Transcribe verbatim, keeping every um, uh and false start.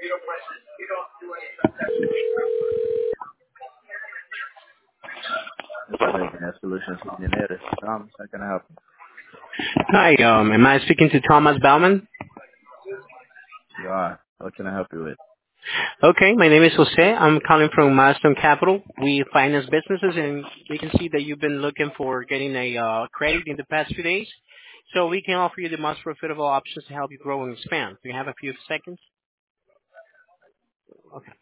Internet Solutions Engineer. Tom, how can I help Hi, um, am I speaking to Thomas Bauman? you? You are. What can I help you with? Okay, my name is Jose. I'm calling from Milestone Capital. We finance businesses, and we can see that you've been looking for getting a uh, credit in the past few days. So we can offer you the most profitable options to help you grow and expand. Do you have a few seconds? Okay.